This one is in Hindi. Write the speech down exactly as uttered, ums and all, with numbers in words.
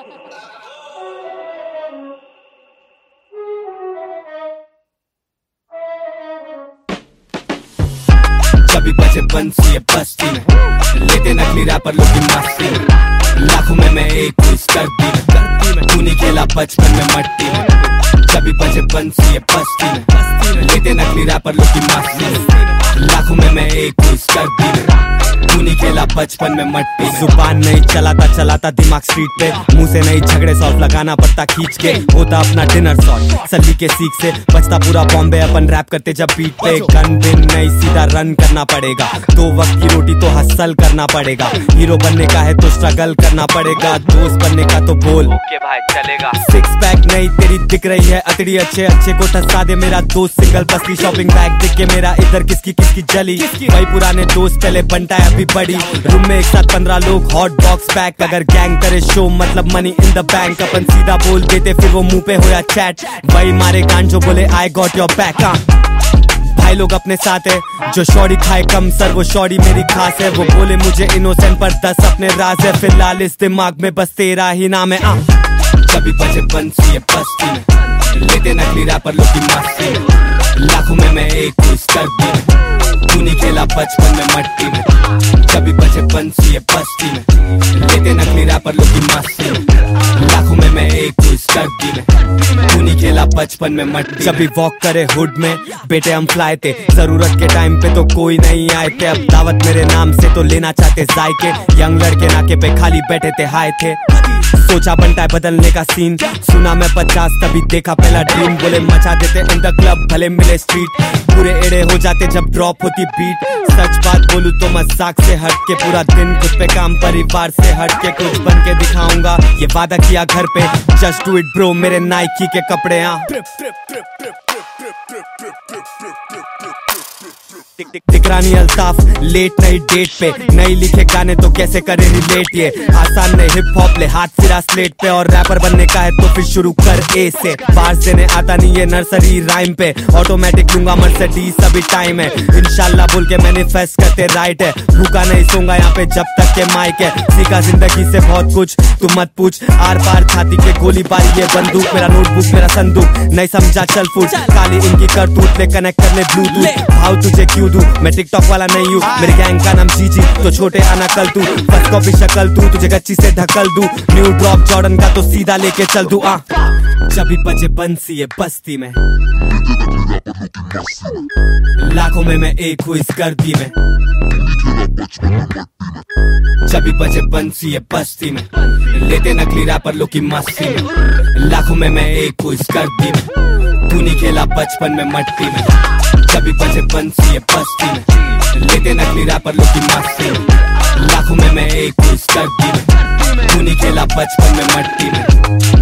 कभी बजे बंसी है बस्ती में, लेते नकली रैपर लोग की मस्ती में। लाखों में मैं एक हूँ इस करती में, करती में तू नहीं खेला बचपन में मट्टी में। कभी बजे बंसी है बस्ती में, बस्ती में लेते नकली रैपर लोग की मस्ती में। लाखों में मैं एक हूँ इस करती में, तू नहीं खेला बचपन में मट्टी। जुबान नहीं चलाता चलाता दिमाग स्ट्रीट पे, मुंह से नहीं झगड़े सॉल्व लगाना पड़ता खींच के। होता अपना डिनर सॉल्व सली के सीख से, बचता पूरा बॉम्बे अपन रैप करते जब बीट पे। गन बिन नहीं सीधा रन करना पड़ेगा, दो वक्त की रोटी तो हसल करना पड़ेगा। हीरो बनने का है तो स्ट्रगल करने पड़ेगा, दोस्त बनने का तो बोल ओके भाई चलेगा। सिक्स पैक नहीं तेरी दिख रही है अतड़ी, अच्छे अच्छे को ठसा दे मेरा दोस्त। सिंगल पसली शॉपिंग बैग दिख के मेरा इधर किसकी किसकी जली। वही पुराने दोस्त चले बनता है अभी बड़ी, रूम में एक साथ पंद्रह लोग हॉट बॉक्स पैक। अगर गैंग करे शो मतलब मनी इन द बैंक, अपन सीधा बोल देते फिर वो मुंह पे होया चैट। वही मारे कान जो बोले आई गॉट योर बैक। भाई लोग अपने साथ है, जो शौरी खाए कम सर वो शौरी मेरी खास है। वो बोले मुझे इनोसेंट पर दस अपने राज है, फिलहाल इस दिमाग में बस तेरा ही नाम है। आ कभी बजे बंसी है बस्ती में, लेते नकली रैपर लोग की मस्ती में। लाखों में मैं एक हूँ इस करती में, तू नहीं खेला बचपन में मट्टी में। कभी बजे बंसी है बस्ती में, लेते नकली रैपर लोग की मस्ती में। लाखों में मैं एक हूँ इस करती में, तू नहीं खेला बचपन में मट्टी। जब भी वॉक करे हुड में बेटे हम फ्लाई थे, जरूरत के टाइम पे तो कोई नहीं आए थे। अब दावत मेरे नाम से तो लेना चाहते जायके, यंग लड़के नाके पे खाली बैठे थे हाय थे। सोचा बनता है बदलने का सीन, सुना मैं पचास तभी देखा पहला ड्रीम। बोले मचा देते इन द क्लब भले मिले स्ट्रीट, पूरे एड़े हो जाते जब ड्रॉप होती बीट। सच बात बोलूं तो मजाक से हट के, पूरा दिन खुद पे काम परिवार से हट के कुछ बन के दिखाऊंगा। ये वादा किया घर पे जस्ट डू इट ब्रो, मेरे नाइकी के कपड़े। आ टिकरानी अल्ताफ लेट नहीं डेट पे, नहीं लिखे गाने तो कैसे करे रिलेट। ये आसान नहीं हिप हॉप ले हाथ सिरा स्लेट पे, और रैपर बनने का है तो फिर शुरू कर ए से। बार्स देने आता नहीं है नर्सरी राइम पे, ऑटोमेटिक लूंगा मर्सिडीज अभी टाइम है। इंशाल्लाह बोल के मैनिफेस्ट करते राइट है, भूखा नहीं सोऊंगा यहाँ पे जब तक के माइक है। सीखा जिंदगी से बहुत कुछ तू मत पूछ, आर पार छाती के गोली बारी ये बंदूक। मेरा नोटबुक मेरा संदूक नहीं समझा चल फूट, काली इनकी करतूत ले कनेक्ट कर ले ब्लूटूथ। भाव तुझे क्यों दूं मैं टिकटॉक वाला नहीं हूँ, मेरे गैंग का नाम जीजी तो छोटे आना कल तू। बस कॉपी शक्ल तू तुझे गच्ची से ढकल दूं, न्यू ड्रॉप जॉर्डन का तो सीधा लेके चल दूं। आ जब भी बजे बंसी है बस्ती में, लाखों में मैं एक हूँ इस गर्दी में। जब भी बजे बंसी है बस्ती में, लेते नकली रैपर लोग की मस्ती में। लाखों में मैं एक हूँ इस गर्दी में, तू नहीं खेला बचपन में मट्टी में। जब भी बजे बंसी है बस्ती में, लेते नकली रैपर लोग की मस्ती में। लाखों में मैं एक हूँ इस गर्दी में, तू नहीं खेला बचपन में मट्टी में।